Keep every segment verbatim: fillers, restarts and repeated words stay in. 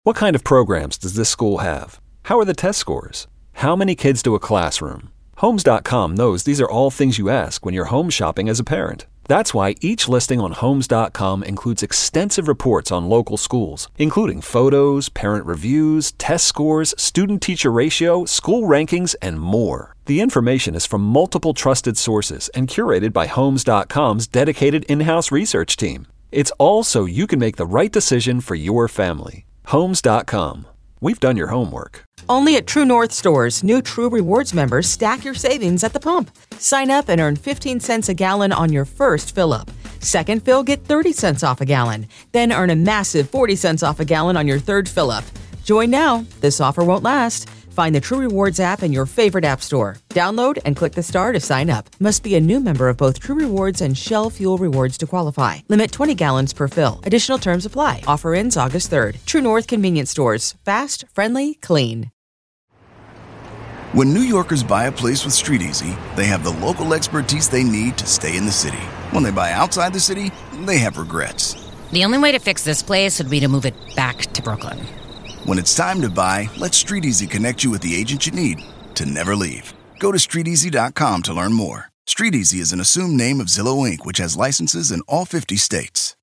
What kind of programs does this school have? How are the test scores? How many kids do a classroom? Homes dot com knows these are all things you ask when you're home shopping as a parent. That's why each listing on Homes dot com includes extensive reports on local schools, including photos, parent reviews, test scores, student-teacher ratio, school rankings, and more. The information is from multiple trusted sources and curated by Homes dot com's dedicated in-house research team. It's all so you can make the right decision for your family. Homes dot com. We've done your homework. Only at True North stores, new True Rewards members stack your savings at the pump. Sign up and earn fifteen cents a gallon on your first fill-up. Second fill, get thirty cents off a gallon. Then earn a massive forty cents off a gallon on your third fill-up. Join now. This offer won't last. Find the True Rewards app in your favorite app store. Download and click the star to sign up. Must be a new member of both True Rewards and Shell Fuel Rewards to qualify. Limit twenty gallons per fill. Additional terms apply. Offer ends August third. True North Convenience Stores. Fast, friendly, clean. When New Yorkers buy a place with StreetEasy, they have the local expertise they need to stay in the city. When they buy outside the city, they have regrets. The only way to fix this place would be to move it back to Brooklyn. When it's time to buy, let StreetEasy connect you with the agent you need to never leave. Go to street easy dot com to learn more. StreetEasy is an assumed name of Zillow Incorporated, which has licenses in all fifty states.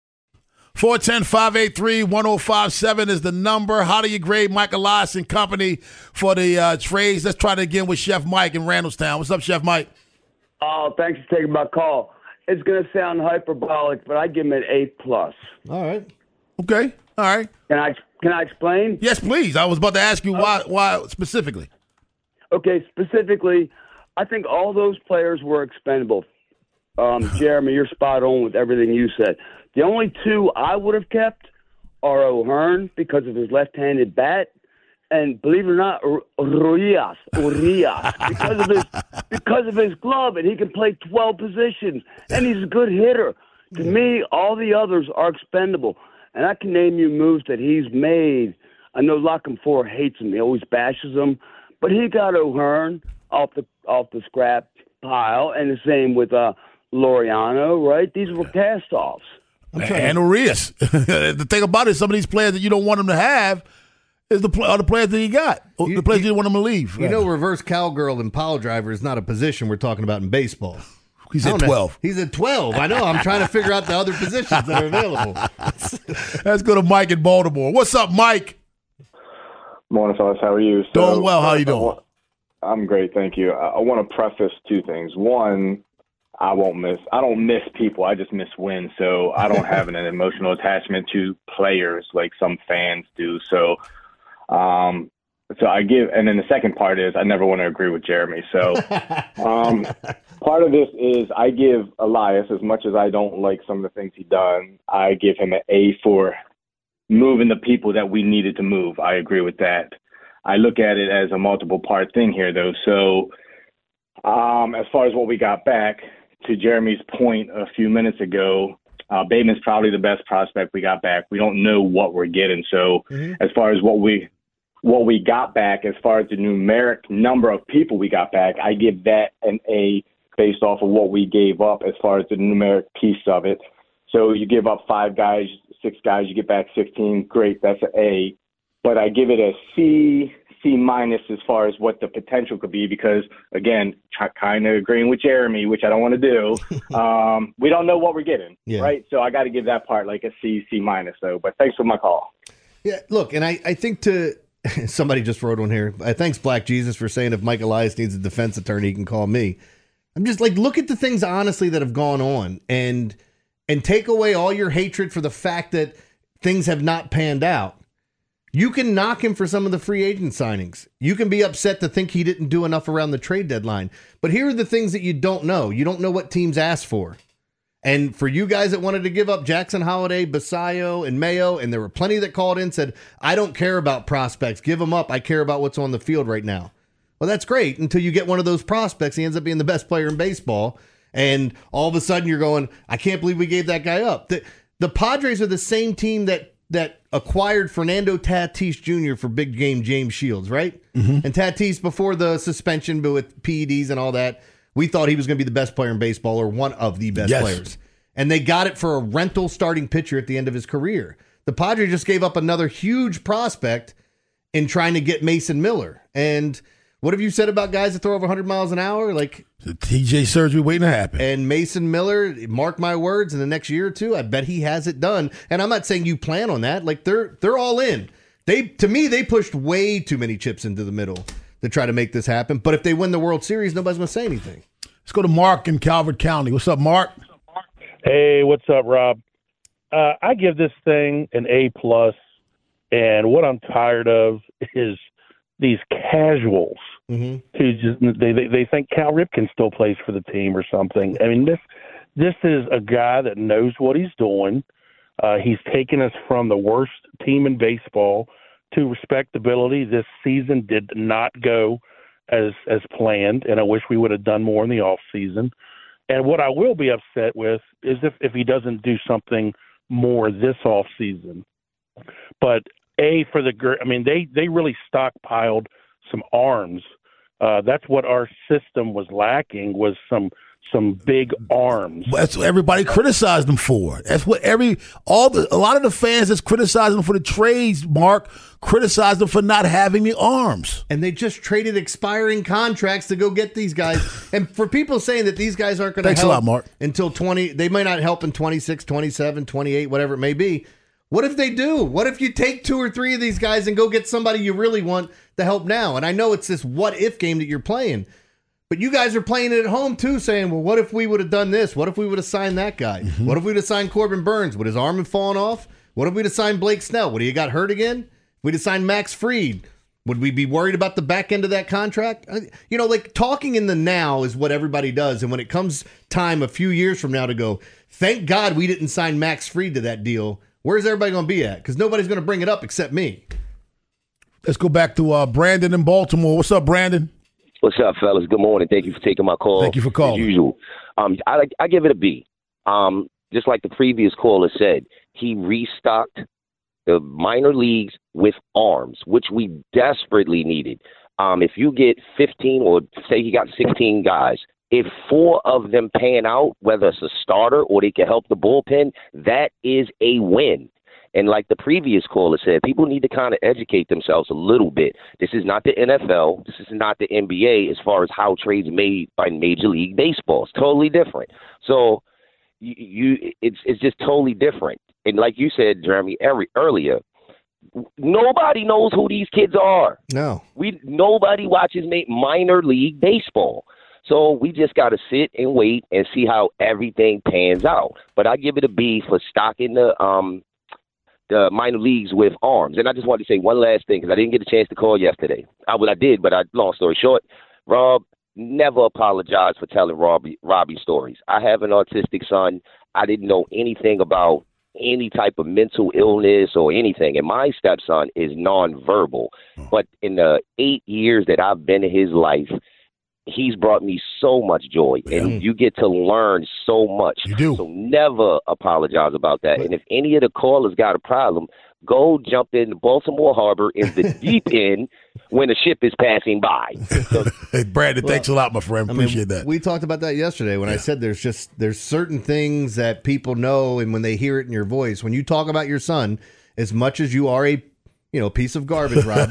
four one zero, five eight three, one zero five seven is the number. How do you grade Mike Elias and company for the uh, trades? Let's try it again with Chef Mike in Randallstown. What's up, Chef Mike? Oh, thanks for taking my call. It's going to sound hyperbolic, but I give him an A plus. All right. Okay. All right. Can I can I explain? Yes, please. I was about to ask you why why specifically. Okay, specifically, I think all those players were expendable. Um, Jeremy, you're spot on with everything you said. The only two I would have kept are O'Hearn because of his left-handed bat, and believe it or not, Urias, Urias because of his because of his glove, and he can play twelve positions, and he's a good hitter. To me, all the others are expendable. And I can name you moves that he's made. I know Lockham Four hates him. He always bashes him. But he got O'Hearn off the off the scrap pile, and the same with uh, Laureano, right? These were cast-offs. And Urias. The thing about it, some of these players that you don't want them to have is the are the players that he got. You, the players you, you don't want them to leave. You right. know, reverse cowgirl and pile driver is not a position we're talking about in baseball. He's at twelve. Know. He's at twelve. I know. I'm trying to figure out the other positions that are available. Let's go to Mike in Baltimore. What's up, Mike? Morning, fellas. How are you? So, doing well. How are you doing? I'm great, thank you. I, I want to preface two things. One, I won't miss. I don't miss people. I just miss wins. So I don't have an, an emotional attachment to players like some fans do. So, um, so I give, and then the second part is I never want to agree with Jeremy. So, um, part of this is I give Elias, as much as I don't like some of the things he done, I give him an A for moving the people that we needed to move. I agree with that. I look at it as a multiple part thing here, though. So, um, as far as what we got back, to Jeremy's point a few minutes ago, uh, Bateman's probably the best prospect we got back. We don't know what we're getting. So, mm-hmm. as far as what we what we got back, as far as the numeric number of people we got back, I give that an A based off of what we gave up as far as the numeric piece of it. So you give up five guys, six guys, you get back sixteen. Great, that's an A. But I give it a C, C minus as far as what the potential could be because, again, kind of agreeing with Jeremy, which I don't want to do. um, we don't know what we're getting, yeah. right? So I got to give that part like a C, C minus, though. But thanks for my call. Yeah, look, and I, I think to – somebody just wrote on here. Uh, thanks, Black Jesus, for saying if Mike Elias needs a defense attorney, he can call me. I'm just like, look at the things honestly that have gone on and and take away all your hatred for the fact that things have not panned out. You can knock him for some of the free agent signings. You can be upset to think he didn't do enough around the trade deadline. But here are the things that you don't know. You don't know what teams asked for. And for you guys that wanted to give up Jackson Holiday, Basayo, and Mayo, and there were plenty that called in and said, I don't care about prospects. Give them up. I care about what's on the field right now. Well, that's great until you get one of those prospects. He ends up being the best player in baseball. And all of a sudden you're going, I can't believe we gave that guy up. The, the Padres are the same team that that acquired Fernando Tatis Junior for big game James Shields, right? Mm-hmm. And Tatis, before the suspension, but with P E Ds and all that, we thought he was going to be the best player in baseball or one of the best yes. players. And they got it for a rental starting pitcher at the end of his career. The Padres just gave up another huge prospect in trying to get Mason Miller. And what have you said about guys that throw over one hundred miles an hour? Like the T J surgery waiting to happen. And Mason Miller, mark my words, in the next year or two, I bet he has it done. And I'm not saying you plan on that. Like they're they're all in. They to me, they pushed way too many chips into the middle to try to make this happen. But if they win the World Series, nobody's going to say anything. Let's go to Mark in Calvert County. What's up, Mark? Hey, what's up, Rob? Uh, I give this thing an A plus, and what I'm tired of is these casuals mm-hmm. who just they, they they think Cal Ripken still plays for the team or something. I mean, this this is a guy that knows what he's doing. Uh, he's taken us from the worst team in baseball to respectability. This season did not go as as planned, and I wish we would have done more in the off season. And what I will be upset with is if, if he doesn't do something more this off season. But A, for the – I mean, they, they really stockpiled some arms. Uh, that's what our system was lacking was some some big arms. That's what everybody criticized them for. That's what every – all the a lot of the fans that's criticizing them for the trades, Mark, criticized them for not having the arms. And they just traded expiring contracts to go get these guys. And for people saying that these guys aren't going to help a lot, Mark. until twenty – they might not help in twenty-six, twenty-seven, twenty-eight, whatever it may be. What if they do? What if you take two or three of these guys and go get somebody you really want to help now? And I know it's this what-if game that you're playing, but you guys are playing it at home too, saying, well, what if we would have done this? What if we would have signed that guy? Mm-hmm. What if we would have signed Corbin Burns? Would his arm have fallen off? What if we would have signed Blake Snell? Would he have got hurt again? We'd have signed Max Fried. Would we be worried about the back end of that contract? You know, like talking in the now is what everybody does. And when it comes time a few years from now to go, thank God we didn't sign Max Fried to that deal, where's everybody going to be at? Because nobody's going to bring it up except me. Let's go back to uh, Brandon in Baltimore. What's up, Brandon? What's up, fellas? Good morning. Thank you for taking my call. Thank you for calling. As usual. Um, I, I give it a B. Um, just like the previous caller said, he restocked the minor leagues with arms, which we desperately needed. Um, if you get fifteen or say he got sixteen guys, if four of them pan out, whether it's a starter or they can help the bullpen, that is a win. And like the previous caller said, people need to kind of educate themselves a little bit. This is not the N F L. This is not the N B A as far as how trades made by Major League Baseball. It's totally different. So you, you it's it's just totally different. And like you said, Jeremy, every, earlier, nobody knows who these kids are. No. we Nobody watches minor league baseball. So we just got to sit and wait and see how everything pans out. But I give it a B for stocking the um the minor leagues with arms. And I just wanted to say one last thing because I didn't get a chance to call yesterday. I well, I did, but I, long story short, Rob, never apologize for telling Robbie Robbie stories. I have an autistic son. I didn't know anything about any type of mental illness or anything. And my stepson is nonverbal. But in the eight years that I've been in his life, he's brought me so much joy, and mm. you get to learn so much. You do. So never apologize about that. And if any of the callers got a problem, go jump in Baltimore Harbor in the deep end when a ship is passing by. So, hey, Brandon, well, thanks a lot, my friend. Appreciate I mean, that. We talked about that yesterday when yeah. I said there's just there's certain things that people know, and when they hear it in your voice, when you talk about your son, as much as you are a you know, piece of garbage, Rob.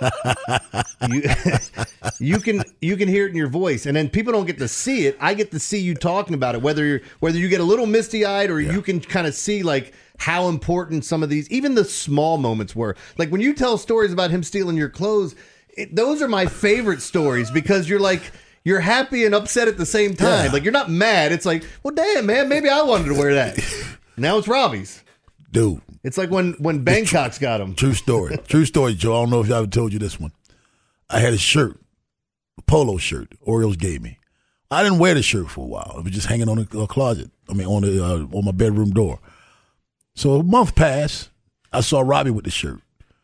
you, you can you can hear it in your voice, and then people don't get to see it. I get to see you talking about it, whether you're, whether you get a little misty eyed or yeah. you can kind of see like how important some of these, even the small moments were. Like when you tell stories about him stealing your clothes, it, those are my favorite stories because you're like you're happy and upset at the same time. Yeah. Like you're not mad. It's like, well, damn, man, maybe I wanted to wear that. Now it's Robbie's. Dude. It's like when, when Bangkok's got him. True story. True story, Joe. I don't know if I ever told you this one. I had a shirt, a polo shirt, Orioles gave me. I didn't wear the shirt for a while. It was just hanging on the closet. I mean, on the uh, on my bedroom door. So a month passed. I saw Robbie with the shirt.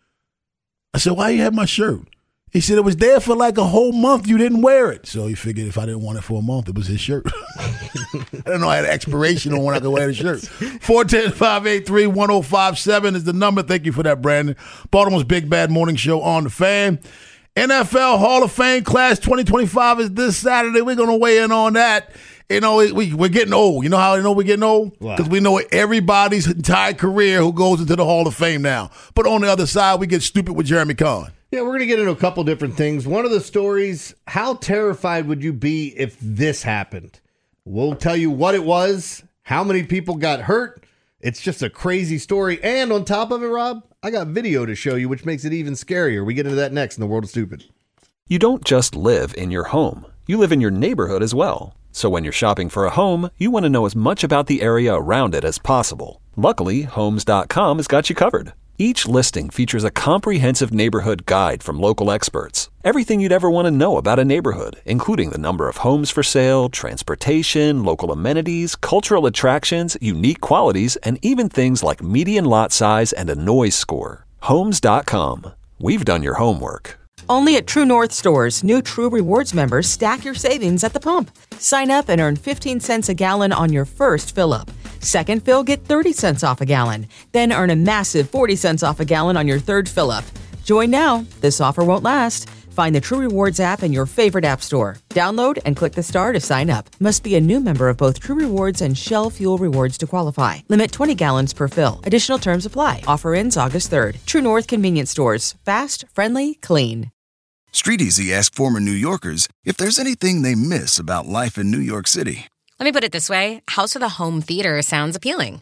I said, why you have my shirt? He said, it was there for like a whole month. You didn't wear it. So he figured if I didn't want it for a month, it was his shirt. I didn't know I had an expiration on when I could wear the shirt. four one zero, five eight three, one zero five seven is the number. Thank you for that, Brandon. Baltimore's Big Bad Morning Show on the Fan. N F L Hall of Fame Class twenty twenty-five is this Saturday. We're going to weigh in on that. You know, we, we're getting old. You know how I know we're getting old? Wow. Because we know everybody's entire career who goes into the Hall of Fame now. But on the other side, we get stupid with Jeremy Conn. Yeah, we're going to get into a couple different things. One of the stories, how terrified would you be if this happened? We'll tell you what it was, how many people got hurt. It's just a crazy story. And on top of it, Rob, I got video to show you, which makes it even scarier. We get into that next in The World of Stupid. You don't just live in your home. You live in your neighborhood as well. So when you're shopping for a home, you want to know as much about the area around it as possible. Luckily, Homes dot com has got you covered. Each listing features a comprehensive neighborhood guide from local experts. Everything you'd ever want to know about a neighborhood, including the number of homes for sale, transportation, local amenities, cultural attractions, unique qualities, and even things like median lot size and a noise score. Homes dot com. We've done your homework. Only at True North stores, new True Rewards members stack your savings at the pump. Sign up and earn fifteen cents a gallon on your first fill-up. Second fill, get thirty cents off a gallon. Then earn a massive forty cents off a gallon on your third fill-up. Join now. This offer won't last. Find the True Rewards app in your favorite app store. Download and click the star to sign up. Must be a new member of both True Rewards and Shell Fuel Rewards to qualify. Limit twenty gallons per fill. Additional terms apply. Offer ends August third. True North Convenience Stores. Fast, friendly, clean. Street Easy asked former New Yorkers if there's anything they miss about life in New York City. Let me put it this way. House with a home theater sounds appealing.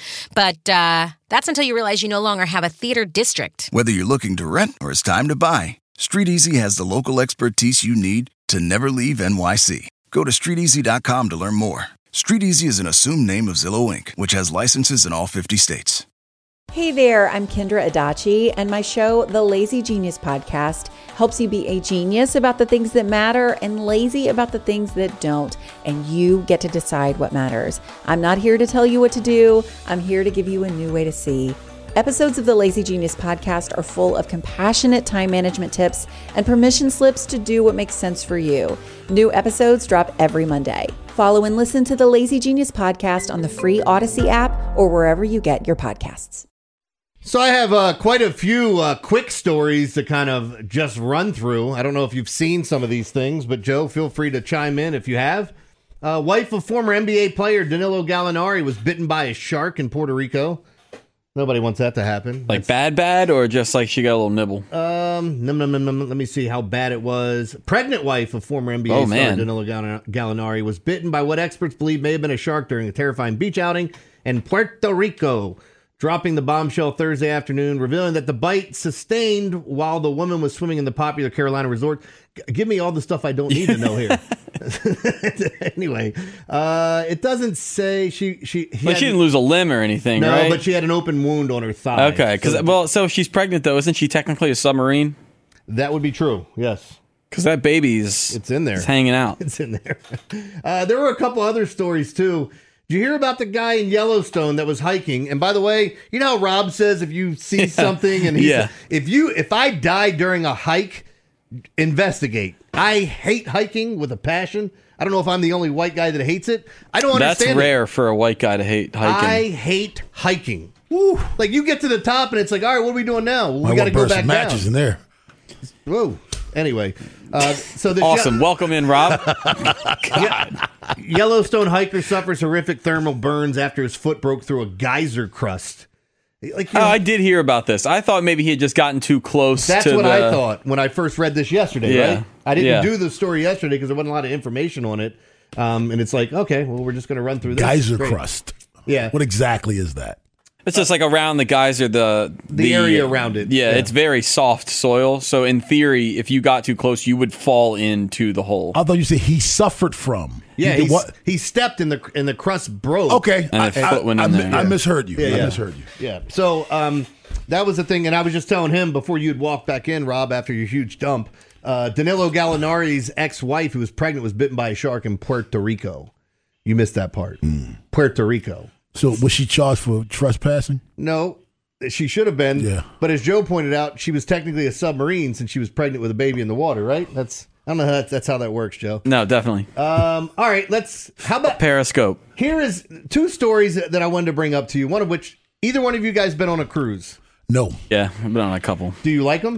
But uh, that's until you realize you no longer have a theater district. Whether you're looking to rent or it's time to buy, Street Easy has the local expertise you need to never leave N Y C. Go to street easy dot com to learn more. Street Easy is an assumed name of Zillow Incorporated, which has licenses in all fifty states. Hey there, I'm Kendra Adachi, and my show, The Lazy Genius Podcast, helps you be a genius about the things that matter and lazy about the things that don't, and you get to decide what matters. I'm not here to tell you what to do. I'm here to give you a new way to see. Episodes of the Lazy Genius Podcast are full of compassionate time management tips and permission slips to do what makes sense for you. New episodes drop every Monday. Follow and listen to the Lazy Genius Podcast on the free Odyssey app or wherever you get your podcasts. So I have uh, quite a few uh, quick stories to kind of just run through. I don't know if you've seen some of these things, but Joe, feel free to chime in if you have. Uh, wife of former N B A player Danilo Gallinari was bitten by a shark in Puerto Rico. Nobody wants that to happen. Like That's, bad, bad, or just like she got a little nibble? Um, num, num, num, num, let me see how bad it was. Pregnant wife of former N B A oh, star man. Danilo Gallinari was bitten by what experts believe may have been a shark during a terrifying beach outing in Puerto Rico, dropping the bombshell Thursday afternoon, revealing that the bite sustained while the woman was swimming in the popular Carolina resort. G- give me all the stuff I don't need to know here. Anyway, uh, it doesn't say she she. Well, had, she didn't lose a limb or anything, no, right? but she had an open wound on her thigh. Okay, because so, well, so if she's pregnant though, isn't she technically a submarine? That would be true. Yes. Because that baby's it's in there. It's hanging out. It's in there. Uh, there were a couple other stories too. Did you hear about the guy in Yellowstone that was hiking? And by the way, you know how Rob says if you see yeah. something and he's, yeah. if you if I die during a hike, investigate. I hate hiking with a passion. I don't know if I'm the only white guy that hates it. I don't understand. That's rare it. for a white guy to hate hiking. I hate hiking. Woo. Like you get to the top and it's like, all right, what are we doing now? Well, we got to go back matches down. in there. Whoa. Anyway, uh, so the awesome. Ye- Welcome in, Rob. God. Yellowstone hiker suffers horrific thermal burns after his foot broke through a geyser crust. Like, oh, I did hear about this. I thought maybe he had just gotten too close. That's to what the... I thought when I first read this yesterday. Yeah. Right? I didn't yeah. do the story yesterday because there wasn't a lot of information on it. Um, and it's like, okay, well, we're just going to run through this. Geyser crust. Yeah. What exactly is that? It's just like around the geyser, the, the the area around it. Yeah, yeah, it's very soft soil. So in theory, if you got too close, you would fall into the hole. I thought you said he suffered from. Yeah, he, he, what? he stepped and the and the crust broke. Okay, and I, the foot went I, in I, there. I misheard you. Yeah, I yeah. misheard you. Yeah. So um, that was the thing, and I was just telling him before you'd walk back in, Rob, after your huge dump. Uh, Danilo Gallinari's ex-wife, who was pregnant, was bitten by a shark in Puerto Rico. You missed that part. Mm. Puerto Rico. So was she charged for trespassing? No, she should have been. Yeah. But as Joe pointed out, she was technically a submarine since she was pregnant with a baby in the water, right? That's I don't know how that's, that's how that works, Joe. No, definitely. Um, all right, let's. How about Periscope? Here is two stories that I wanted to bring up to you. One of which either one of you guys been on a cruise. No. Yeah, I've been on a couple. Do you like them?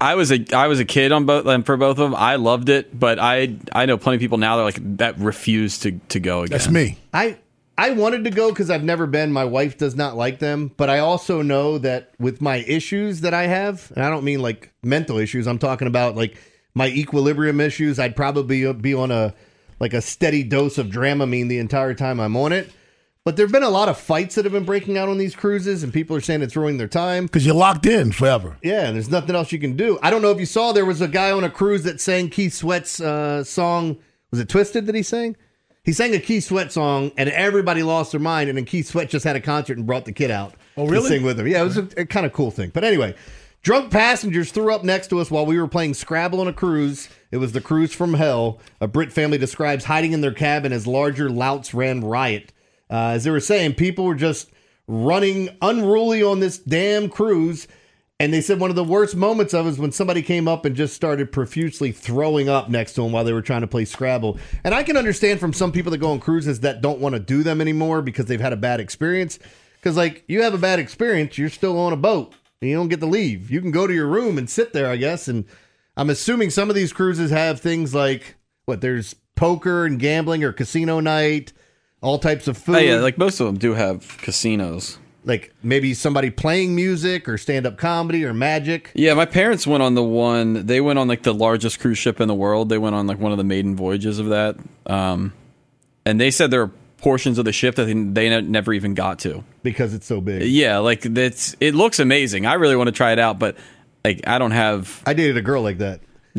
I was a I was a kid on both um, for both of them. I loved it, but I I know plenty of people now that like that refuse to to go again. That's me. I I wanted to go because I've never been. My wife does not like them, but I also know that with my issues that I have, and I don't mean like mental issues. I'm talking about like my equilibrium issues. I'd probably be on a like a steady dose of Dramamine the entire time I'm on it. But there have been a lot of fights that have been breaking out on these cruises, and people are saying it's ruining their time. Because you're locked in forever. Yeah, and there's nothing else you can do. I don't know if you saw, there was a guy on a cruise that sang Keith Sweat's uh, song. Was it Twisted that he sang? He sang a Keith Sweat song, and everybody lost their mind, and then Keith Sweat just had a concert and brought the kid out oh, really? to sing with him. Yeah, it was a, a kind of cool thing. But anyway, drunk passengers threw up next to us while we were playing Scrabble on a cruise. It was the cruise from hell. A Brit family describes hiding in their cabin as larger louts ran riot. Uh, as they were saying, people were just running unruly on this damn cruise. And they said one of the worst moments of it was when somebody came up and just started profusely throwing up next to them while they were trying to play Scrabble. And I can understand from some people that go on cruises that don't want to do them anymore because they've had a bad experience. Because, like, you have a bad experience, you're still on a boat and you don't get to leave. You can go to your room and sit there, I guess. And I'm assuming some of these cruises have things like, what, there's poker and gambling or casino night. All types of food. Oh, yeah, like most of them do have casinos. Like maybe somebody playing music or stand-up comedy or magic. Yeah, my parents went on the one. They went on like the largest cruise ship in the world. They went on like one of the maiden voyages of that. Um, and they said there are portions of the ship that they, they never even got to. Because it's so big. Yeah, like that's, it looks amazing. I really want to try it out, but like I don't have... I dated a girl like that.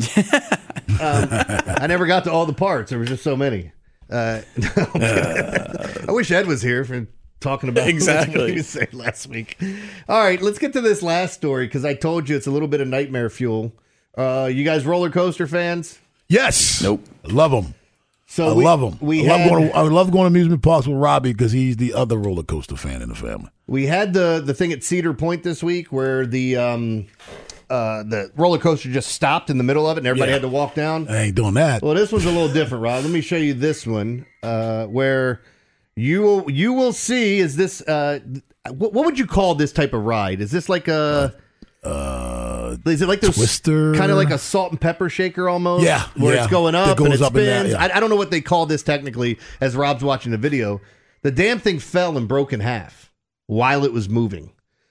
um, I never got to all the parts. There was just so many. Uh, uh, I wish Ed was here for talking about exactly what he was saying last week. All right, let's get to this last story because I told you it's a little bit of nightmare fuel. Uh, you guys roller coaster fans? Yes. Nope. I love them. So I we, love them. We I, had, love going to, I love going to amusement parks with Robbie because he's the other roller coaster fan in the family. We had the the thing at Cedar Point this week where the um, uh, the roller coaster just stopped in the middle of it and everybody Yeah. had to walk down. I ain't doing that. Well, this one's a little different, Rob. Let me show you this one uh, where you will you will see. Is this uh, what, what would you call this type of ride? Is this like a uh, is it like those Twister, kind of like a salt and pepper shaker almost? Yeah, where yeah. it's going up It goes and it up and spins. down, yeah. I, I don't know what they call this technically. As Rob's watching the video, the damn thing fell and broke in half while it was moving.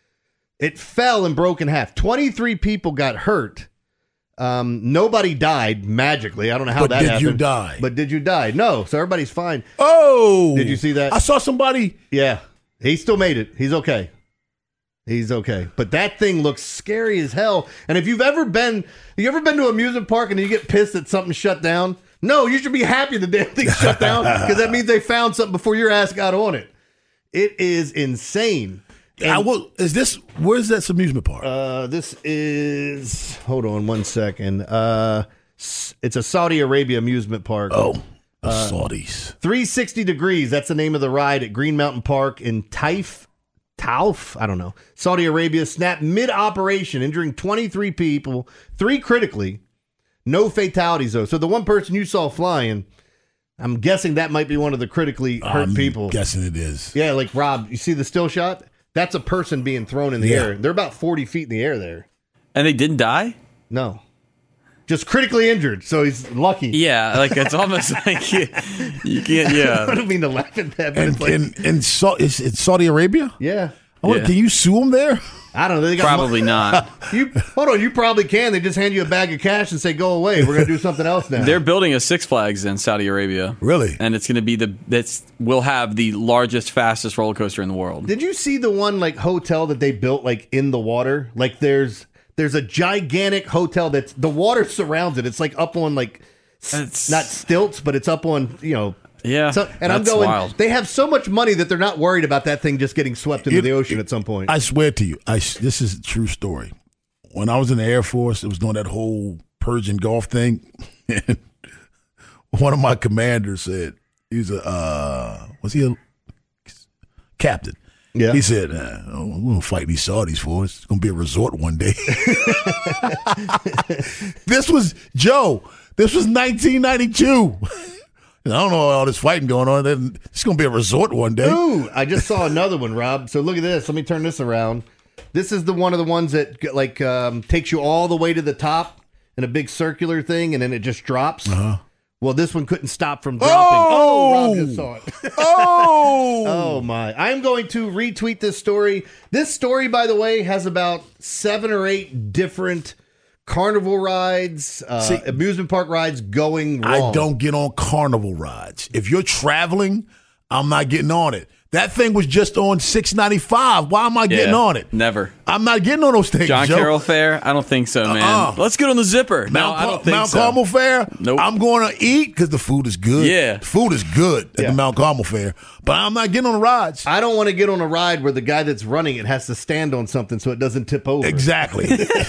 It fell and broke in half. twenty-three people got hurt. Um, nobody died magically. I don't know how But that did happened. you die? But did you die? No. So everybody's fine. Oh, Did you see that? I saw somebody. Yeah. He still made it. He's okay. He's okay. But that thing looks scary as hell. And if you've ever been, you ever been to an amusement park and you get pissed that something shut down? No, you should be happy the damn thing shut down because that means they found something before your ass got on it. It is insane. And, I will. Is this? Where's that amusement park? Uh, this is. Hold on one second. Uh, it's a Saudi Arabia amusement park. Oh, the uh, Saudis. three sixty degrees. That's the name of the ride at Green Mountain Park in Taif. Tauf, I don't know. Saudi Arabia snapped mid-operation, injuring twenty-three people, three critically. No fatalities, though. So the one person you saw flying, I'm guessing that might be one of the critically hurt I'm people. guessing it is. Yeah, like Rob, you see the still shot? That's a person being thrown in the Yeah. air. They're about forty feet in the air there. And they didn't die? No. Just critically injured, so he's lucky. Yeah, like it's almost like you, you can't, I yeah. don't mean to laugh at that, but And it's like, and, and Sa- is it Saudi Arabia? yeah. I wonder, Yeah. Can you sue them there? I don't know. They got Probably not. You hold on. You probably can. They just hand you a bag of cash and say, "Go away. We're going to do something else now." They're building a Six Flags in Saudi Arabia. Really? And it's going to be the, that's, will have the largest, fastest roller coaster in the world. Did you see the one like hotel that they built like in the water? Like there's there's a gigantic hotel that's the water surrounds it. It's like up on like s- It's- not stilts, but it's up on you know. Yeah. So, and I'm that's going. wild. They have so much money that they're not worried about that thing just getting swept into It- the ocean at some point. I swear to you, I this is a true story. When I was in the Air Force, it was doing that whole Persian Gulf thing. And one of my commanders said, he's a, uh, was he a captain? Yeah. He said, uh, oh, we're going to fight these Saudis for us. It's going to be a resort one day. This was, Joe, this was nineteen ninety-two. I don't know all this fighting going on. Then it's going to be a resort one day. Ooh, I just saw another one, Rob. So look at this. Let me turn this around. This is the one of the ones that like um, takes you all the way to the top in a big circular thing, and then it just drops. Uh-huh. Well, this one couldn't stop from dropping. Oh, oh Rob just saw it. oh, oh my! I'm going to retweet this story. This story, by the way, has about seven or eight different carnival rides, uh, See, amusement park rides going wrong. I don't get on carnival rides. If you're traveling, I'm not getting on it. That thing was just on six ninety-five. Why am I getting Yeah, on it? Never. I'm not getting on those things. John Joe. Carroll Fair? I don't think so, man. Uh-uh. Let's get on the zipper. Mount, no, I don't think Mount so. Carmel Fair? Nope. I'm going to eat because the food is good. Yeah. The food is good at Yeah. the Mount Carmel Fair. But I'm not getting on the rides. I don't want to get on a ride where the guy that's running it has to stand on something so it doesn't tip over. Exactly.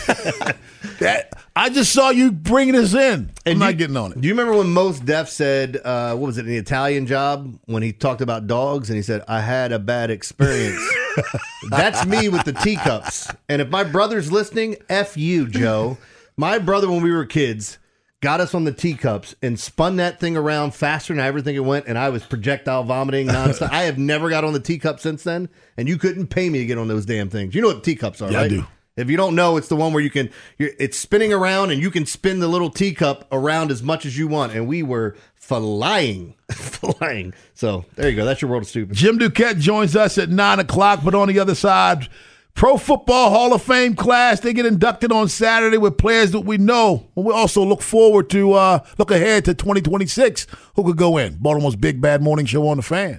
that I just saw you bringing this in. I'm And not you- getting on it. Do you remember when Mos Def said, uh, what was it, an Italian Job, when he talked about dogs and he said, I had a bad experience? That's me with the teacups. And if my brother's listening, F you, Joe. My brother, when we were kids, got us on the teacups and spun that thing around faster than I ever think it went, and I was projectile vomiting nonstop. I have never got on the teacup since then, and you couldn't pay me to get on those damn things. You know what teacups are, Yeah, I right? do. If you don't know, it's the one where you can, you're, it's spinning around and you can spin the little teacup around as much as you want. And we were flying, flying. So there you go. That's your world of stupid. Jim Duquette joins us at nine o'clock, but on the other side, Pro Football Hall of Fame class, they get inducted on Saturday with players that we know. And we also look forward to, uh, look ahead to twenty twenty-six. Who could go in? Baltimore's Big Bad Morning Show on the Fan.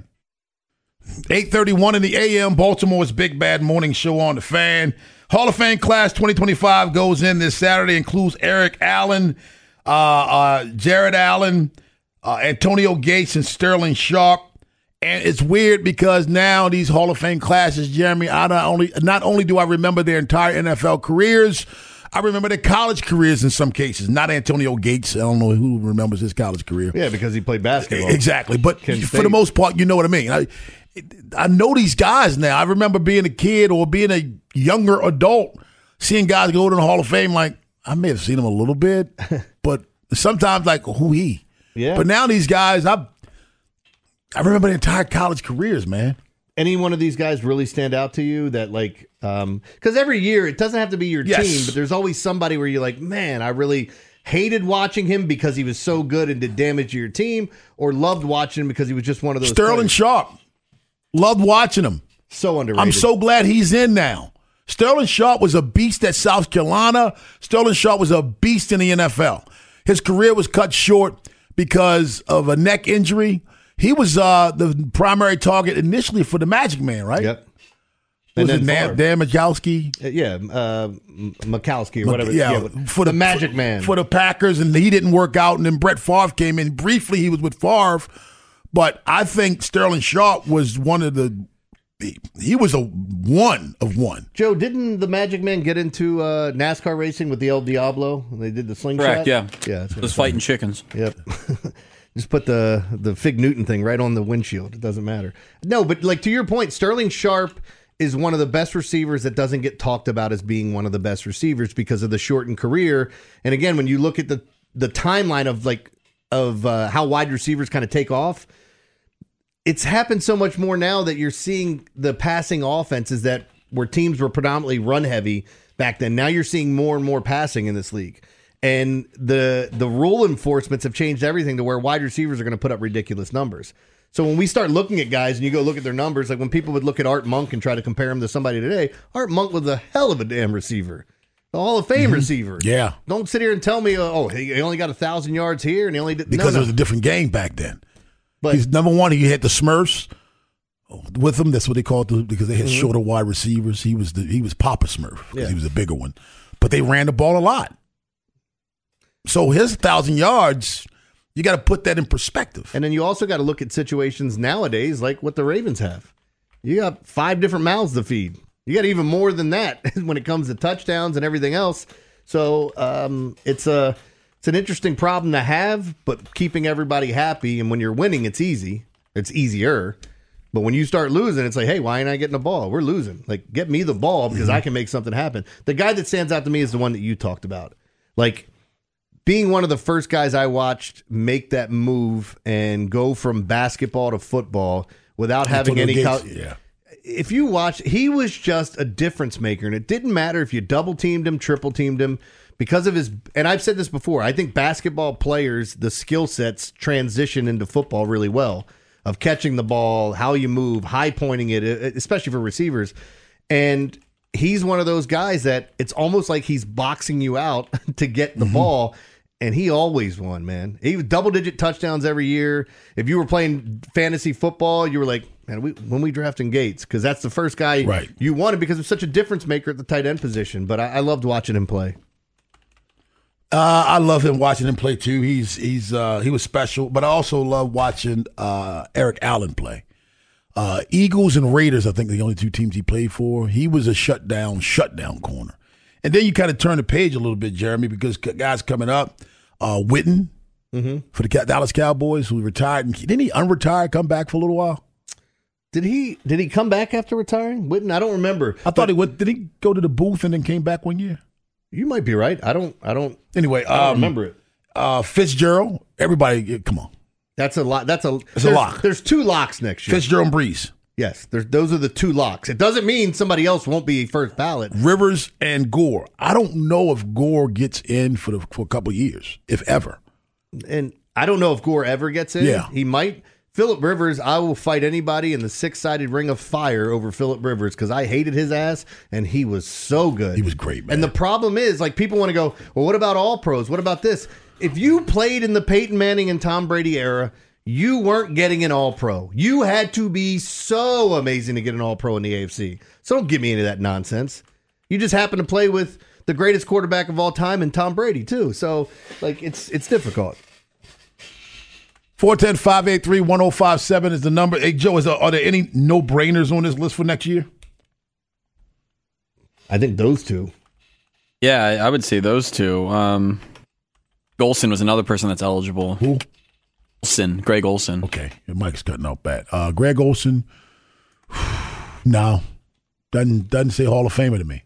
eight thirty-one in the A M, Baltimore's Big Bad Morning Show on the Fan. Hall of Fame class twenty twenty-five goes in this Saturday, includes Eric Allen, uh, uh, Jared Allen, uh, Antonio Gates, and Sterling Sharp. And it's weird because now these Hall of Fame classes, Jeremy, I not only not only do I remember their entire N F L careers, I remember their college careers in some cases. Not Antonio Gates. I don't know who remembers his college career. Yeah, because he played basketball. Exactly. But Kent for State. the most part, you know what I mean. I, I know these guys now. I remember being a kid or being a younger adult, seeing guys go to the Hall of Fame like, I may have seen him a little bit, but sometimes like, who he? Yeah. But now these guys, I I remember their entire college careers, man. Any one of these guys really stand out to you that like, um, because every year it doesn't have to be your Yes. team, but there's always somebody where you're like, man, I really hated watching him because he was so good and did damage to your team, or loved watching him because he was just one of those. Sterling players. Sharp. Loved watching him. So underrated. I'm so glad he's in now. Sterling Sharp was a beast at South Carolina. Sterling Sharp was a beast in the N F L. His career was cut short because of a neck injury. He was uh, the primary target initially for the Magic Man, right? Yep. Was And it then Dan, Favre. Dan Majkowski? Uh, yeah, uh, M- Mikowski or whatever. Yeah, but for the, the Magic for, Man. for the Packers, and he didn't work out. And then Brett Favre came in briefly. He was with Favre, but I think Sterling Sharp was one of the. He, he was a one of one. Joe, didn't the Magic Man get into uh, NASCAR racing with the El Diablo when they did the slingshot? Correct, yeah. Yeah. that's what Just I'm fighting chickens. Yep. Just put the the Fig Newton thing right on the windshield. It doesn't matter. No, but like to your point, Sterling Sharp is one of the best receivers that doesn't get talked about as being one of the best receivers because of the shortened career. And again, when you look at the the timeline of like of uh, how wide receivers kind of take off, it's happened so much more now that you're seeing the passing offenses that where teams were predominantly run heavy back then. Now you're seeing more and more passing in this league. And the the rule enforcements have changed everything to where wide receivers are going to put up ridiculous numbers. So when we start looking at guys and you go look at their numbers, like when people would look at Art Monk and try to compare him to somebody today, Art Monk was a hell of a damn receiver. The Hall of Fame Mm-hmm. receiver. Yeah. Don't sit here and tell me, oh, he he only got a thousand yards here and he only did Because no, it was no. a different game back then. But He's number one. He had the Smurfs with him. That's what they called it because they had Mhm. shorter wide receivers. He was the he was Papa Smurf because Yeah. he was a bigger one. But they ran the ball a lot. So his thousand yards, you got to put that in perspective. And then you also got to look at situations nowadays like what the Ravens have. You got five different mouths to feed. You got even more than that when it comes to touchdowns and everything else. So um, it's a it's an interesting problem to have, but keeping everybody happy. And when you're winning, it's easy. It's easier. But when you start losing, it's like, hey, why ain't I getting the ball? We're losing. Like, get me the ball because I can make something happen. The guy that stands out to me is the one that you talked about. Like, being one of the first guys I watched make that move and go from basketball to football without having Antonio any Gates, col- yeah. if you watch, he was just a difference maker, and it didn't matter if you double teamed him, triple teamed him, because of his. And I've said this before. I think basketball players, the skill sets transition into football really well, of catching the ball, how you move, high pointing it, especially for receivers. And he's one of those guys that it's almost like he's boxing you out to get the mm-hmm. ball. And he always won, man. He was double-digit touchdowns every year. If you were playing fantasy football, you were like, man, we, when we drafting Gates, because that's the first guy right. you wanted because of such a difference maker at the tight end position. But I, I loved watching him play. Uh, I love him watching him play too. He's he's uh, he was special, but I also love watching uh, Eric Allen play. Uh, Eagles and Raiders, I think, the only two teams he played for. He was a shutdown, shutdown corner. And then you kind of turn the page a little bit, Jeremy, because guys coming up, uh, Witten mm-hmm. for the Dallas Cowboys, who retired. Didn't he unretire, come back for a little while? Did he Did he come back after retiring? Witten, I don't remember. I thought he went. Did he go to the booth and then came back one year? You might be right. I don't. I don't. Anyway, I don't um, remember it. Uh, Fitzgerald. Everybody, come on. That's a lot. That's a. It's a lock. There's two locks next year. Fitzgerald and Breeze. Yes, there's, those are the two locks. It doesn't mean somebody else won't be first ballot. Rivers and Gore. I don't know if Gore gets in for the for a couple of years, if ever. And I don't know if Gore ever gets in. Yeah. He might. Phillip Rivers, I will fight anybody in the six-sided ring of fire over Phillip Rivers because I hated his ass, and he was so good. He was great, man. And the problem is, like, people want to go, well, what about all pros? What about this? If you played in the Peyton Manning and Tom Brady era, you weren't getting an all-pro. You had to be so amazing to get an all-pro in the A F C. So don't give me any of that nonsense. You just happen to play with the greatest quarterback of all time and Tom Brady, too. So, like, it's it's difficult. four one zero, five eight three, one zero five seven is the number. Hey, Joe, is there, are there any no-brainers on this list for next year? I think those two. Yeah, I, I would say those two. Um, Golson was another person that's eligible. Who? Olsen, Greg Olsen. Okay, your mic's cutting out bad. Uh, Greg Olsen, no, doesn't doesn't say Hall of Famer to me.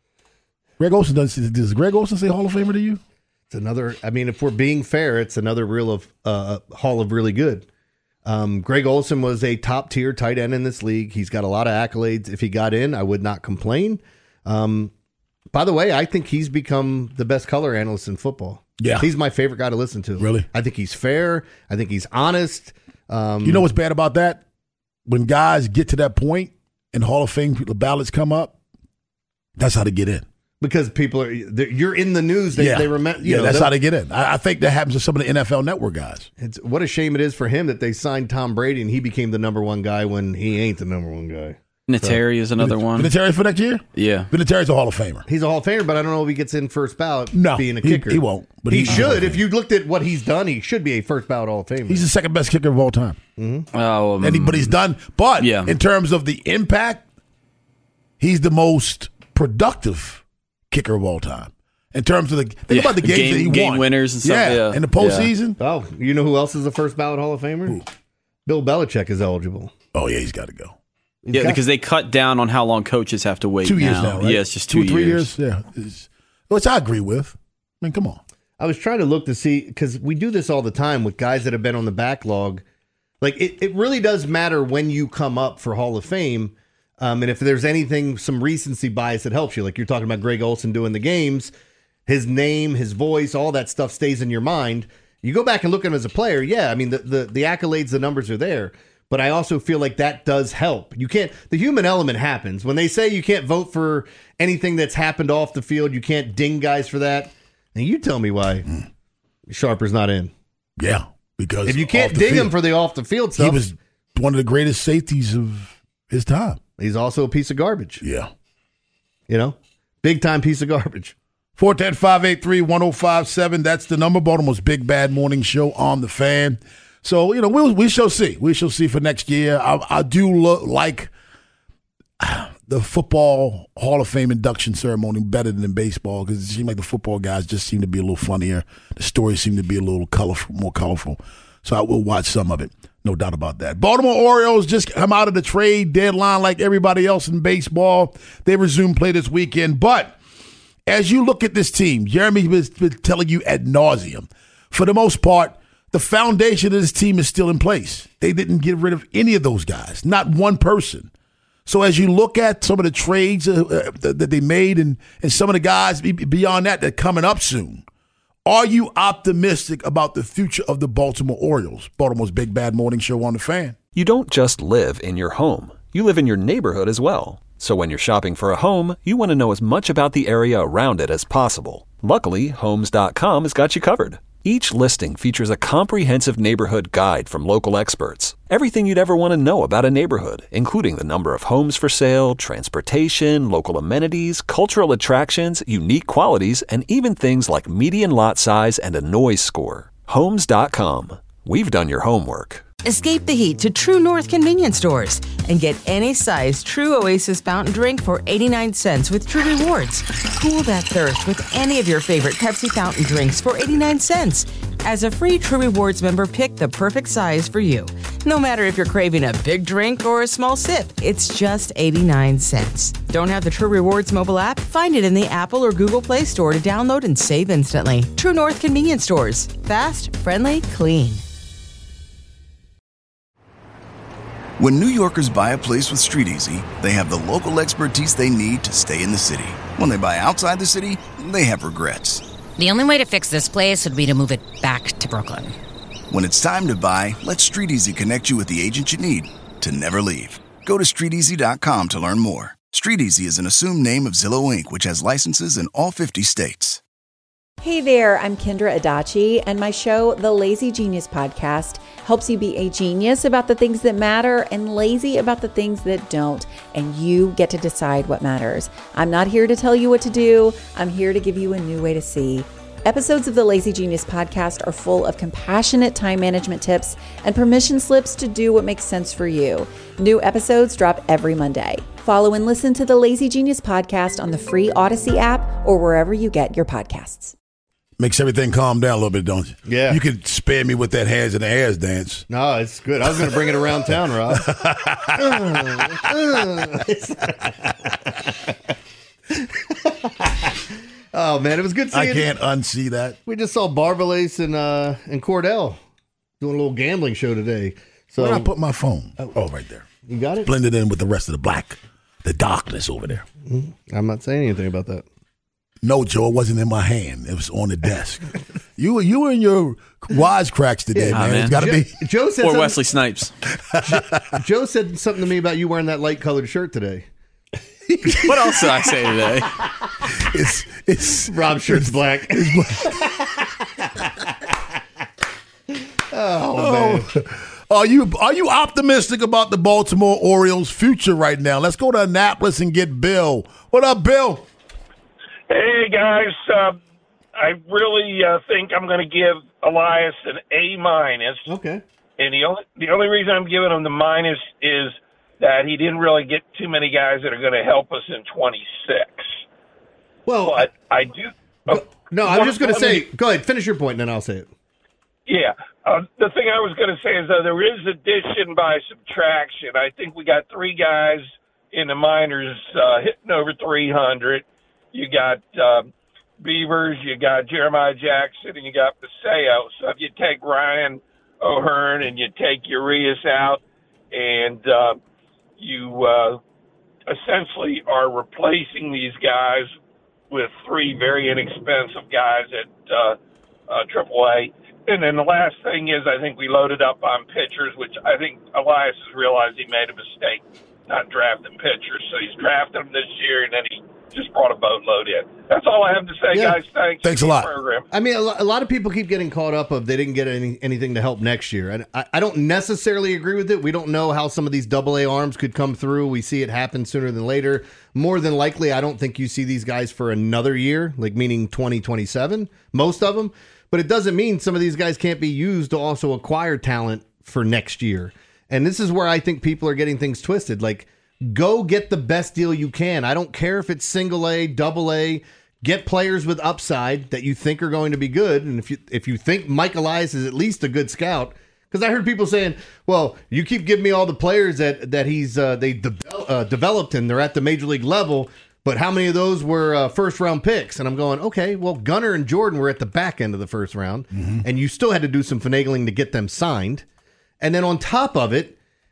Greg Olsen doesn't. Does Greg Olsen say Hall of Famer to you? It's another. I mean, if we're being fair, it's another reel of uh, Hall of really good. Um, Greg Olsen was a top tier tight end in this league. He's got a lot of accolades. If he got in, I would not complain. Um, by the way, I think he's become the best color analyst in football. Yeah. He's my favorite guy to listen to. Really? I think he's fair. I think he's honest. Um, you know what's bad about that? When guys get to that point and Hall of Fame ballots come up, that's how they get in. Because people are, you're in the news. They, yeah, they remember. You yeah, know, that's how they get in. I, I think that happens to some of the N F L Network guys. It's what a shame it is for him that they signed Tom Brady and he became the number one guy when he ain't the number one guy. Vinatieri so, is another Vinatieri, one. Vinatieri for next year? Yeah. Vinatieri's a Hall of Famer. He's a Hall of Famer, but I don't know if he gets in first ballot no, being a he, kicker. He won't. But he, he should. If you looked at what he's done, he should be a first ballot Hall of Famer. He's the second best kicker of all time. Mm-hmm. Oh, um, and he, but he's done. But yeah. in terms of the impact, he's the most productive kicker of all time. In terms of the think yeah. about the games game, that he game won. winners and stuff. Yeah, yeah. in the postseason. Yeah. Oh, you know who else is a first ballot Hall of Famer? Who? Bill Belichick is eligible. Oh yeah, he's got to go. He's yeah, got because they cut down on how long coaches have to wait. Two years now, now, right? Yeah, it's just two, two or three years. years. Yeah, it's, which I agree with. I mean, come on. I was trying to look to see because we do this all the time with guys that have been on the backlog. Like it, it really does matter when you come up for Hall of Fame. Um, and if there's anything, some recency bias that helps you, like you're talking about Greg Olsen doing the games, his name, his voice, all that stuff stays in your mind. You go back and look at him as a player. Yeah, I mean, the, the, the accolades, the numbers are there. But I also feel like that does help. You can't, the human element happens. When they say you can't vote for anything that's happened off the field, you can't ding guys for that. And you tell me why mm. Sharper's not in. Yeah, because if you can't ding field, him for the off the field stuff, he was one of the greatest safeties of his time. He's also a piece of garbage. Yeah. You know, big time piece of garbage. four one zero, five eight three, one zero five seven. That's the number. Baltimore's Big Bad Morning Show on the Fan. So, you know, we'll, we shall see. We shall see for next year. I, I do look like the football Hall of Fame induction ceremony better than baseball because it seemed like the football guys just seem to be a little funnier. The stories seem to be a little colorful, more colorful. So I will watch some of it. No doubt about that. Baltimore Orioles just come out of the trade deadline like everybody else in baseball. They resume play this weekend. But as you look at this team, Jeremy has been telling you ad nauseum, for the most part, the foundation of this team is still in place. They didn't get rid of any of those guys, not one person. So as you look at some of the trades uh, that they made and, and some of the guys beyond that that are coming up soon, are you optimistic about the future of the Baltimore Orioles? Baltimore's Big Bad Morning Show on the Fan. You don't just live in your home. You live in your neighborhood as well. So when you're shopping for a home, you want to know as much about the area around it as possible. Luckily, Homes dot com has got you covered. Each listing features a comprehensive neighborhood guide from local experts. Everything you'd ever want to know about a neighborhood, including the number of homes for sale, transportation, local amenities, cultural attractions, unique qualities, and even things like median lot size and a noise score. Homes dot com. We've done your homework. Escape the heat to True North convenience stores and get any size True Oasis fountain drink for eighty-nine cents with True Rewards. Cool that thirst with any of your favorite Pepsi fountain drinks for eighty-nine cents. As a free True Rewards member, pick the perfect size for you. No matter if you're craving a big drink or a small sip, it's just eighty-nine cents. Don't have the True Rewards mobile app? Find it in the Apple or Google Play Store to download and save instantly. True North convenience stores. Fast, friendly, clean. When New Yorkers buy a place with StreetEasy, they have the local expertise they need to stay in the city. When they buy outside the city, they have regrets. The only way to fix this place would be to move it back to Brooklyn. When it's time to buy, let StreetEasy connect you with the agent you need to never leave. Go to street easy dot com to learn more. StreetEasy is an assumed name of Zillow Incorporated, which has licenses in all fifty states. Hey there, I'm Kendra Adachi, and my show, The Lazy Genius Podcast, helps you be a genius about the things that matter and lazy about the things that don't, and you get to decide what matters. I'm not here to tell you what to do. I'm here to give you a new way to see. Episodes of the Lazy Genius Podcast are full of compassionate time management tips and permission slips to do what makes sense for you. New episodes drop every Monday. Follow and listen to the Lazy Genius Podcast on the free Odyssey app or wherever you get your podcasts. Makes everything calm down a little bit, don't you? Yeah. You can spare me with that hands in the ass dance. No, it's good. I was going to bring it around town, Rob. Oh, man, it was good seeing I can't unsee that. We just saw Barbalace and uh, and Cordell doing a little gambling show today. So Where did I put my phone? Oh, oh, right there. You got it? Blended in with the rest of the black, the darkness over there. Mm-hmm. I'm not saying anything about that. No, Joe, it wasn't in my hand. It was on the desk. you were you were in your wisecracks today, Yeah. man. Ah, man. It's got to Jo- be. Joe said Or something- Wesley Snipes. Joe said something to me about you wearing that light colored shirt today. What else did I say today? It's it's Rob's shirt's black. It's black. Oh, man. Are you are you optimistic about the Baltimore Orioles' future right now? Let's go to Annapolis and get Bill. What up, Bill? Hey, guys. Uh, I really uh, think I'm going to give Elias an A minus. Okay. And the only the only reason I'm giving him the minus is that he didn't really get too many guys that are going to help us in twenty-six. Well, but I do. Uh, no, I'm one- just going to one- say, go ahead, finish your point, and then I'll say it. Yeah. Uh, the thing I was going to say is that there is addition by subtraction. I think we got three guys in the minors uh, hitting over three hundred. You got uh, Beavers, you got Jeremiah Jackson, and you got Paseo. So if you take Ryan O'Hearn and you take Urias out, and uh, you uh, essentially are replacing these guys with three very inexpensive guys at uh, uh, triple A. And then the last thing is I think we loaded up on pitchers, which I think Elias has realized he made a mistake not drafting pitchers. So he's drafted them this year, and then he just brought a boatload in. That's all I have to say, Yeah. guys. Thanks. Thanks for a the lot. Program. I mean, a lo- a lot of people keep getting caught up of they didn't get any, anything to help next year. And I, I don't necessarily agree with it. We don't know how some of these double A arms could come through. We see it happen sooner than later. More than likely, I don't think you see these guys for another year, like meaning twenty twenty-seven, most of them. But it doesn't mean some of these guys can't be used to also acquire talent for next year. And this is where I think people are getting things twisted. Like, go get the best deal you can. I don't care if it's single A, double A. Get players with upside that you think are going to be good. And if you if you think Mike Elias is at least a good scout, because I heard people saying, "Well, you keep giving me all the players that that he's uh, they de- uh, developed and they're at the major league level, but how many of those were uh, first round picks?" And I'm going, "Okay, well, Gunnar and Jordan were at the back end of the first round, Mm-hmm. and you still had to do some finagling to get them signed, and then on top of it."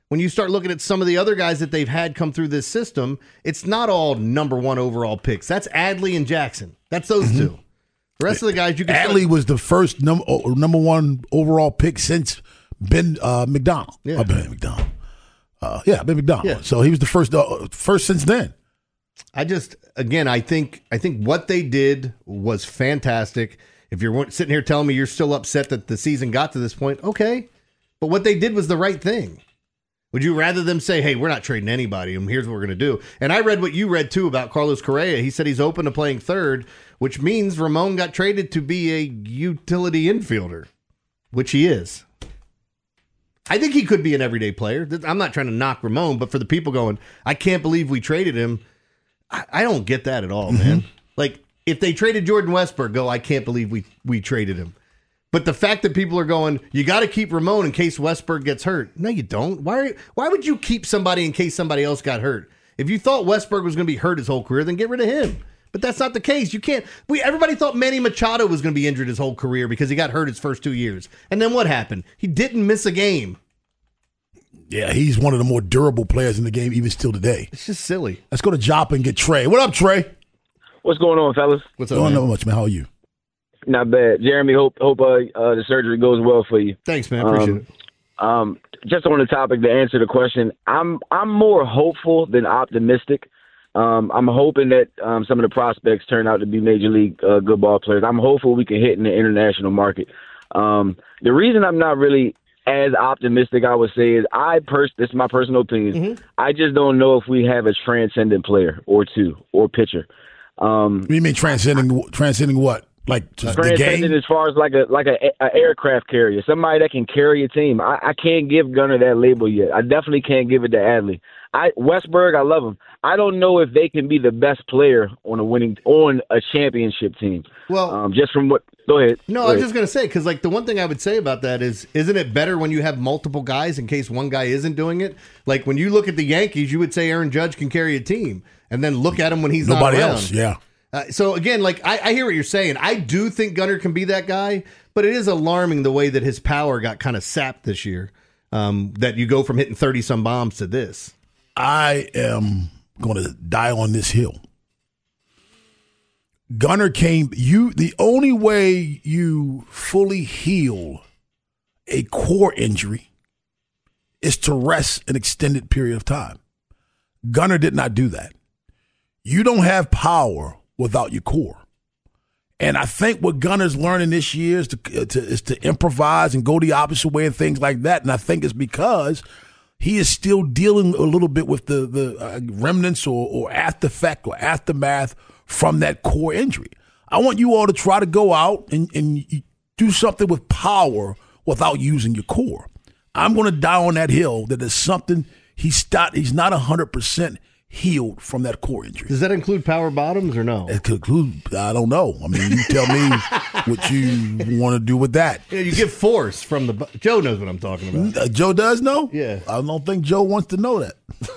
when you start looking at some of the other guys that they've had come through this system, it's not all number one overall picks. That's Adley and Jackson. That's those mm-hmm. two. The rest of the guys, you can Adley start- was the first number number one overall pick since Ben uh, McDonald. Yeah, oh, Ben McDonald. Uh, yeah, Ben McDonald. Yeah. So he was the first uh, first since then. I just, again, I think I think what they did was fantastic. If you're sitting here telling me you're still upset that the season got to this point, okay. But what they did was the right thing. Would you rather them say, hey, we're not trading anybody, and here's what we're going to do? And I read what you read, too, about Carlos Correa. He said he's open to playing third, which means Ramon got traded to be a utility infielder, which he is. I think he could be an everyday player. I'm not trying to knock Ramon, but for the people going, I can't believe we traded him, I, I don't get that at all, man. Mm-hmm. Like, if they traded Jordan Westburg, go, I can't believe we, we traded him. But the fact that people are going, you got to keep Ramon in case Westburg gets hurt. No, you don't. Why Why would you keep somebody in case somebody else got hurt? If you thought Westburg was going to be hurt his whole career, then get rid of him. But that's not the case. You can't. We Everybody thought Manny Machado was going to be injured his whole career because he got hurt his first two years. And then what happened? He didn't miss a game. Yeah, he's one of the more durable players in the game, even still today. It's just silly. Let's go to Joppa and get Trey. What up, Trey? What's going on, fellas? What's up, Don't man? know much, man. How are you? Not bad. Jeremy, hope hope uh, uh, the surgery goes well for you. Thanks, man. Appreciate um, it. Um, just on the topic to answer the question, I'm I'm more hopeful than optimistic. Um, I'm hoping that um, some of the prospects turn out to be major league uh, good ball players. I'm hopeful we can hit in the international market. Um, the reason I'm not really as optimistic, I would say, is I pers- this is my personal opinion. Mm-hmm. I just don't know if we have a transcendent player or two or pitcher. Um, what do you mean transcending? Transcending what? Like just the game? As far as like a like a, a aircraft carrier, somebody that can carry a team. I, I can't give Gunnar that label yet. I definitely can't give it to Adley. I Westburg, I love him. I don't know if they can be the best player on a winning on a championship team. Well, um, just from what. Go ahead. No, go I was ahead. just gonna say because like the one thing I would say about that is, isn't it better when you have multiple guys in case one guy isn't doing it? Like when you look at the Yankees, you would say Aaron Judge can carry a team, and then look at him when he's nobody not around. else. Yeah. Uh, so again, like I, I hear what you're saying. I do think Gunnar can be that guy, but it is alarming the way that his power got kind of sapped this year. Um, that you go from hitting thirty some bombs to this. I am going to die on this hill. Gunnar came. You the only way you fully heal a core injury is to rest an extended period of time. Gunnar did not do that. You don't have power without your core. And I think what Gunnar's learning this year is to, to is to improvise and go the opposite way and things like that. And I think it's because he is still dealing a little bit with the the uh, remnants or, or after effect or aftermath from that core injury. I want you all to try to go out and, and do something with power without using your core. I'm going to die on that hill that there's something he's not, he's not one hundred percent healed from that core injury. Does that include power bottoms or no? It could include, I don't know. I mean, you tell me what you want to do with that. Yeah, you get force from the. Joe knows what I'm talking about. Uh, Joe does know? Yeah. I don't think Joe wants to know that.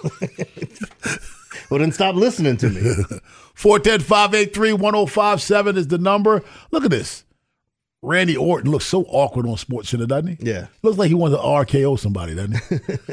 Well, then stop listening to me. four one zero, five eight three, one zero five seven is the number. Look at this. Randy Orton looks so awkward on SportsCenter, doesn't he? Yeah. Looks like he wants to R K O somebody, doesn't he?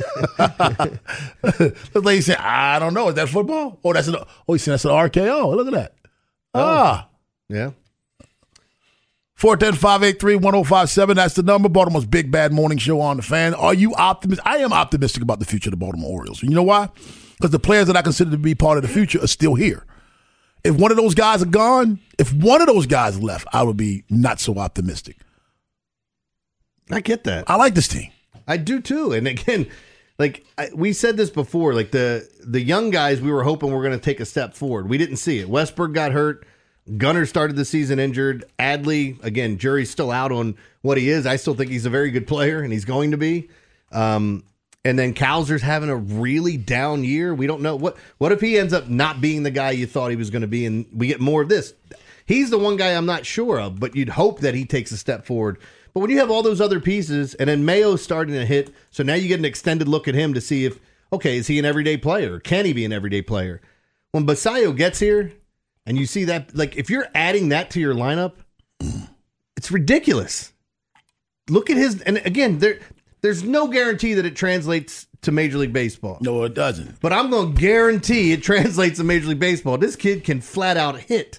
Looks like he said, I don't know. Is that football? Oh, that's an, oh, he said that's an R K O. Look at that. Oh. Ah. Yeah. four one zero, five eight three, one zero five seven. That's the number. Baltimore's Big Bad Morning Show on the Fan. Are you optimistic? I am optimistic about the future of the Baltimore Orioles. You know why? Because the players that I consider to be part of the future are still here. If one of those guys are gone, if one of those guys left, I would be not so optimistic. I get that. I like this team. I do too. And again, like I, we said this before, like the the young guys we were hoping were going to take a step forward. We didn't see it. Westburg got hurt. Gunnar started the season injured. Adley, again, jury's still out on what he is. I still think he's a very good player, and he's going to be. Um, and then Cowser's having a really down year. We don't know. What What if he ends up not being the guy you thought he was going to be, and we get more of this? He's the one guy I'm not sure of, but you'd hope that he takes a step forward. But when you have all those other pieces, and then Mayo's starting to hit, so now you get an extended look at him to see if, okay, is he an everyday player? Can he be an everyday player? When Basayo gets here, and you see that, like, if you're adding that to your lineup, it's ridiculous. Look at his, and again, there, there's no guarantee that it translates to Major League Baseball. No, it doesn't. But I'm going to guarantee it translates to Major League Baseball. This kid can flat out hit.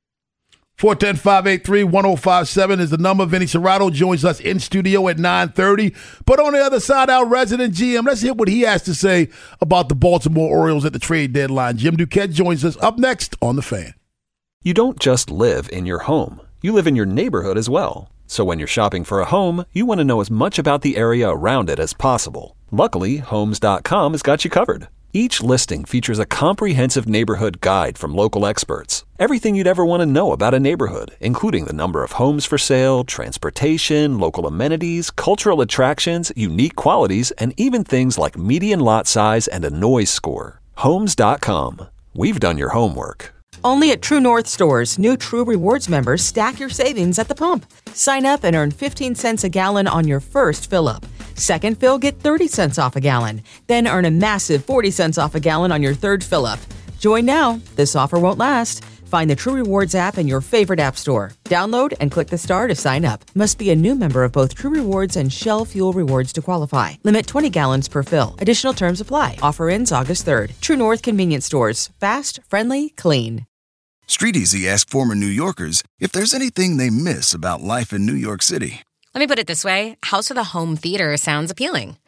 four one zero, five eight three, one zero five seven is the number. Vinny Serrato joins us in studio at nine thirty. But on the other side, our resident G M, let's hear what he has to say about the Baltimore Orioles at the trade deadline. Jim Duquette joins us up next on The Fan. You don't just live in your home. You live in your neighborhood as well. So when you're shopping for a home, you want to know as much about the area around it as possible. Luckily, Homes dot com has got you covered. Each listing features a comprehensive neighborhood guide from local experts. Everything you'd ever want to know about a neighborhood, including the number of homes for sale, transportation, local amenities, cultural attractions, unique qualities, and even things like median lot size and a noise score. Homes dot com. We've done your homework. Only at True North stores, new True Rewards members stack your savings at the pump. Sign up and earn fifteen cents a gallon on your first fill-up. Second fill, get thirty cents off a gallon. Then earn a massive forty cents off a gallon on your third fill-up. Join now. This offer won't last. Find the True Rewards app in your favorite app store. Download and click the star to sign up. Must be a new member of both True Rewards and Shell Fuel Rewards to qualify. Limit twenty gallons per fill. Additional terms apply. Offer ends August third. True North Convenience Stores. Fast, friendly, clean. Street Easy asked former New Yorkers if there's anything they miss about life in New York City. Let me put it this way. House with a home theater sounds appealing.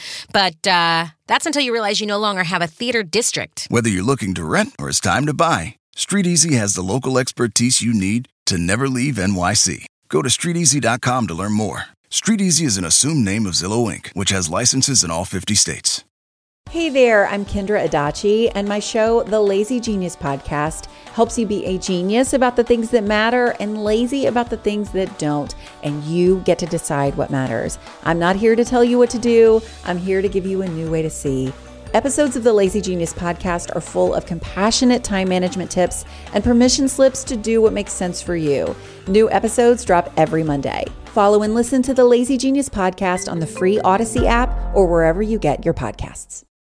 But uh, that's until you realize you no longer have a theater district. Whether you're looking to rent or it's time to buy, Street Easy has the local expertise you need to never leave N Y C. Go to street easy dot com to learn more. Street Easy is an assumed name of Zillow Incorporated, which has licenses in all fifty states. Hey there, I'm Kendra Adachi, and my show, The Lazy Genius Podcast, helps you be a genius about the things that matter and lazy about the things that don't, and you get to decide what matters. I'm not here to tell you what to do. I'm here to give you a new way to see. Episodes of the Lazy Genius Podcast are full of compassionate time management tips and permission slips to do what makes sense for you. New episodes drop every Monday. Follow and listen to the Lazy Genius Podcast on the free Odyssey app or wherever you get your podcasts.